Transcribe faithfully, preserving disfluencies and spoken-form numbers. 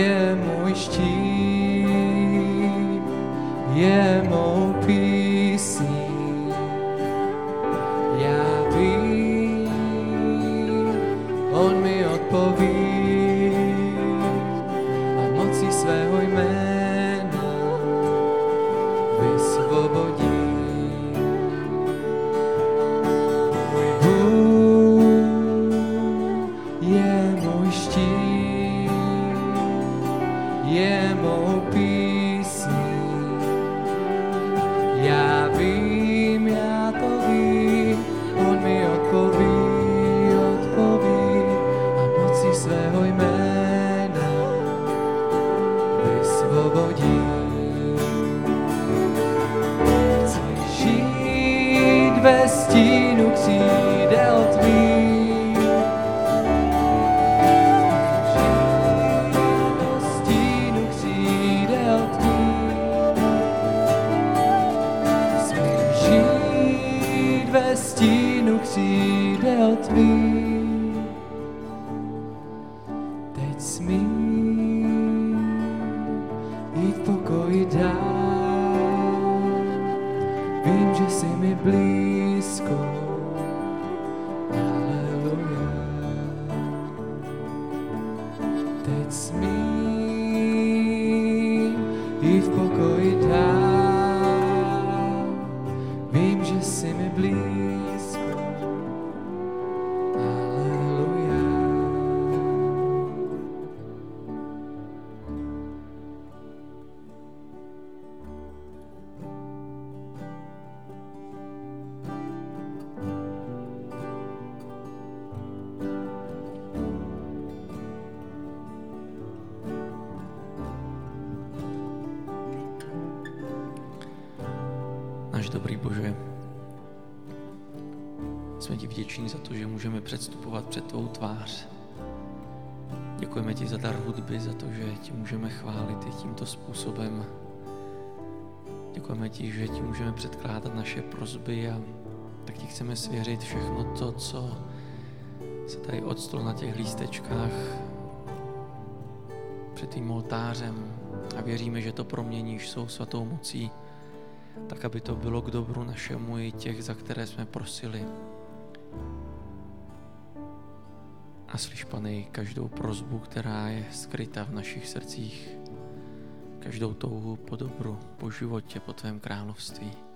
je můj štít, je mou písní. Já vím, on mi odpoví a mocí svého jména vysvobodí. Je mou písní. Já vím, já to vím, on mi odpoví, odpoví a mocí svého jména vysvobodí. Chci žít ve stínu křídel tvých, ve stínu křídel tvých. Teď smím jít v pokoji dál, vím, že jsi mi blízko. Haleluja. Teď smím jít v pokoji dál, vím, že jsi mi blízko. Haleluja. Náš dobrý Bože, jsme ti vděční za to, že můžeme předstupovat před tvou tvář. Děkujeme ti za dar hudby, za to, že ti můžeme chválit i tímto způsobem. Děkujeme ti, že ti můžeme předkládat naše prosby a tak ti chceme svěřit všechno to, co se tady odstlo na těch lístečkách před tím oltářem a věříme, že to proměníš svou svatou mocí, tak aby to bylo k dobru našemu i těch, za které jsme prosili. A slyš, Pane, každou prosbu, která je skryta v našich srdcích, každou touhu po dobru, po životě, po tvém království.